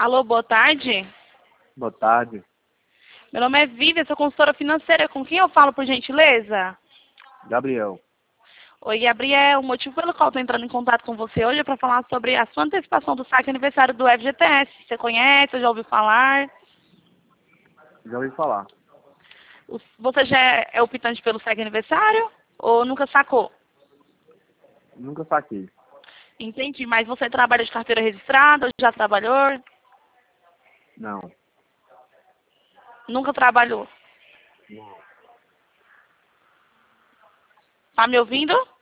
Alô, boa tarde. Boa tarde. Meu nome é Vivian, sou consultora financeira. Com quem eu falo, por gentileza? Gabriel. Oi, Gabriel. O motivo pelo qual estou entrando em contato com você hoje é para falar sobre a sua antecipação do saque aniversário do FGTS. Você conhece, já ouviu falar? Já ouvi falar. Você já é optante pelo saque aniversário ou nunca sacou? Nunca saquei. Entendi, mas você trabalha de carteira registrada ou já trabalhou? Não. Nunca trabalhou. Não. Tá me ouvindo?